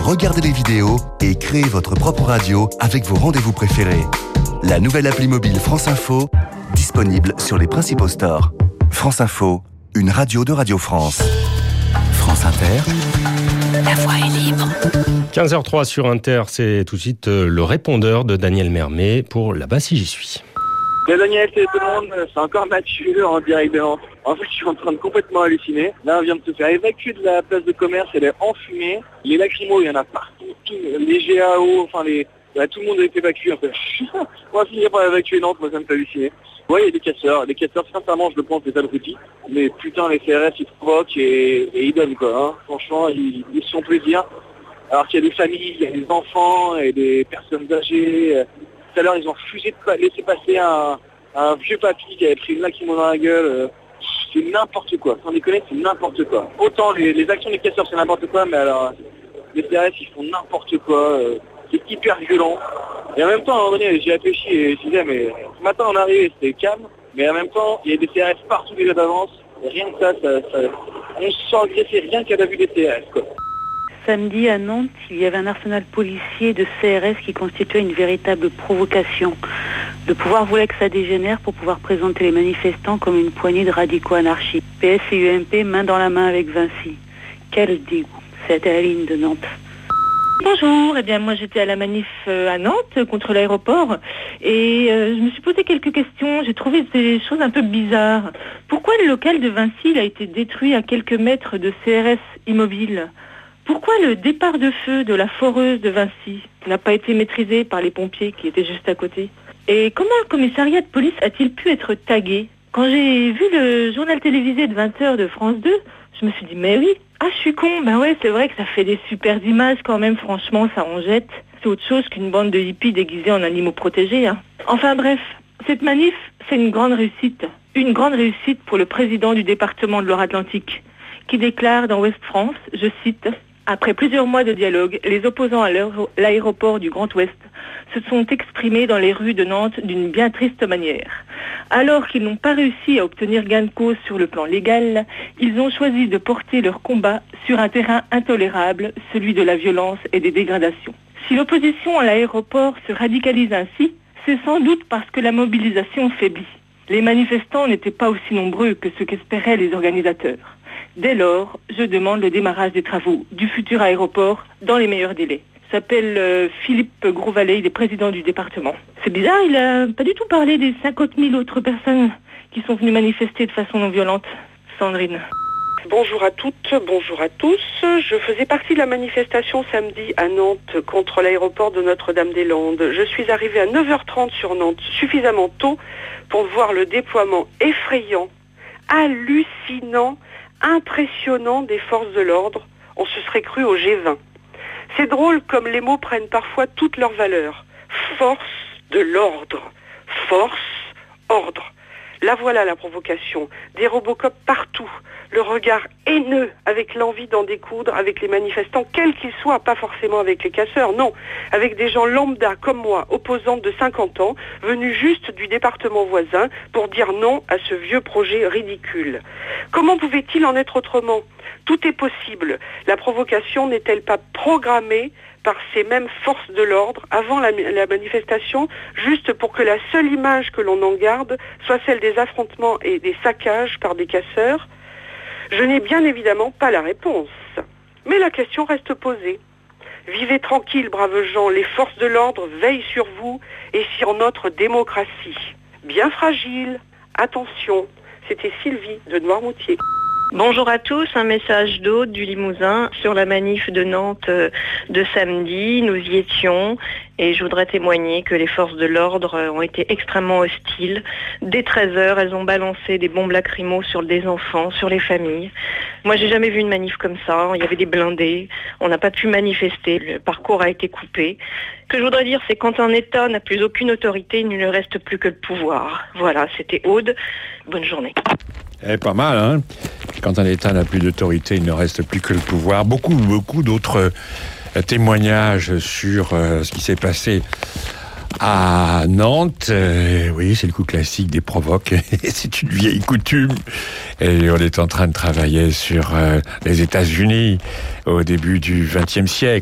regardez les vidéos et créez votre propre radio avec vos rendez-vous préférés. La nouvelle appli mobile France Info, disponible sur les principaux stores. France Info, une radio de Radio France. France Inter. La voix est libre. 15h03 sur Inter, c'est tout de suite le répondeur de Daniel Mermet pour Là-bas si j'y suis. Salut Daniel, salut tout le monde, c'est encore Mathieu en direct de Nantes. En fait, je suis en train de complètement halluciner. Là, on vient de se faire évacuer de la place de commerce, elle est enfumée. Les lacrymos, il y en a partout. Les GAO, tout le monde a été évacué. En fait. On va finir par évacuer Nantes, moi ça me fait halluciner. Ouais, il y a des casseurs. Les casseurs, sincèrement, je le pense, des abrutis. Mais putain, les CRS, ils se provoquent et ils donnent quoi. Hein. Franchement, ils se font plaisir. Alors qu'il y a des familles, il y a des enfants et des personnes âgées. Tout à l'heure, ils ont refusé de laisser passer un vieux papy qui avait pris une lacrymo dans la gueule. C'est n'importe quoi. Sans déconner, c'est n'importe quoi. Autant les actions des casseurs, c'est n'importe quoi, mais alors les CRS, ils font n'importe quoi. C'est hyper violent. Et en même temps, à un moment donné, j'ai réfléchi et je disais, mais ce matin, on arrivait, c'était calme. Mais en même temps, il y a des CRS partout déjà d'avance. Rien que ça, on se sent agressé rien qu'à la vue des CRS, quoi. Samedi à Nantes, il y avait un arsenal policier de CRS qui constituait une véritable provocation. Le pouvoir voulait que ça dégénère pour pouvoir présenter les manifestants comme une poignée de radicaux anarchistes. PS et UMP main dans la main avec Vinci. Quel dégoût. C'était la ligne de Nantes. Bonjour, moi j'étais à la manif à Nantes contre l'aéroport et je me suis posé quelques questions. J'ai trouvé des choses un peu bizarres. Pourquoi le local de Vinci a été détruit à quelques mètres de CRS immobile ? Pourquoi le départ de feu de la foreuse de Vinci n'a pas été maîtrisé par les pompiers qui étaient juste à côté ? Et comment le commissariat de police a-t-il pu être tagué ? Quand j'ai vu le journal télévisé de 20h de France 2, je me suis dit, mais oui, je suis con, ouais, c'est vrai que ça fait des super images quand même, franchement, ça en jette. C'est autre chose qu'une bande de hippies déguisés en animaux protégés. Hein. Enfin bref, cette manif, c'est une grande réussite. Une grande réussite pour le président du département de Loire-Atlantique, qui déclare dans Ouest France, je cite, « Après plusieurs mois de dialogue, les opposants à l'aéroport du Grand Ouest se sont exprimés dans les rues de Nantes d'une bien triste manière. Alors qu'ils n'ont pas réussi à obtenir gain de cause sur le plan légal, ils ont choisi de porter leur combat sur un terrain intolérable, celui de la violence et des dégradations. Si l'opposition à l'aéroport se radicalise ainsi, c'est sans doute parce que la mobilisation faiblit. Les manifestants n'étaient pas aussi nombreux que ce qu'espéraient les organisateurs. Dès lors, je demande le démarrage des travaux du futur aéroport dans les meilleurs délais. S'appelle Philippe Grosvalet, il est président du département. C'est bizarre, il n'a pas du tout parlé des 50 000 autres personnes qui sont venues manifester de façon non violente. Sandrine. Bonjour à toutes, bonjour à tous. Je faisais partie de la manifestation samedi à Nantes contre l'aéroport de Notre-Dame-des-Landes. Je suis arrivée à 9h30 sur Nantes, suffisamment tôt pour voir le déploiement effrayant, hallucinant, impressionnant des forces de l'ordre. On se serait cru au G20. C'est drôle comme les mots prennent parfois toute leur valeur. Force de l'ordre. Force, ordre. Là voilà la provocation. Des Robocop partout. Le regard haineux avec l'envie d'en découdre avec les manifestants, quels qu'ils soient, pas forcément avec les casseurs, non. Avec des gens lambda comme moi, opposantes de 50 ans, venus juste du département voisin pour dire non à ce vieux projet ridicule. Comment pouvait-il en être autrement ? Tout est possible. La provocation n'est-elle pas programmée par ces mêmes forces de l'ordre avant la manifestation, juste pour que la seule image que l'on en garde soit celle des affrontements et des saccages par des casseurs ? Je n'ai bien évidemment pas la réponse. Mais la question reste posée. Vivez tranquille, braves gens, les forces de l'ordre veillent sur vous et sur notre démocratie. Bien fragile, attention, c'était Sylvie de Noirmoutier. Bonjour à tous, un message d'Aude du Limousin sur la manif de Nantes de samedi. Nous y étions et je voudrais témoigner que les forces de l'ordre ont été extrêmement hostiles. Dès 13h, elles ont balancé des bombes lacrymaux sur des enfants, sur les familles. Moi, j'ai jamais vu une manif comme ça. Il y avait des blindés, on n'a pas pu manifester, le parcours a été coupé. Ce que je voudrais dire, c'est quand un État n'a plus aucune autorité, il ne lui reste plus que le pouvoir. Voilà, c'était Aude. Bonne journée. Pas mal, hein. Quand un État n'a plus d'autorité, il ne reste plus que le pouvoir. Beaucoup d'autres témoignages sur ce qui s'est passé à Nantes. Oui, c'est le coup classique des provoques. C'est une vieille coutume. Et on est en train de travailler sur les États-Unis au début du XXe siècle.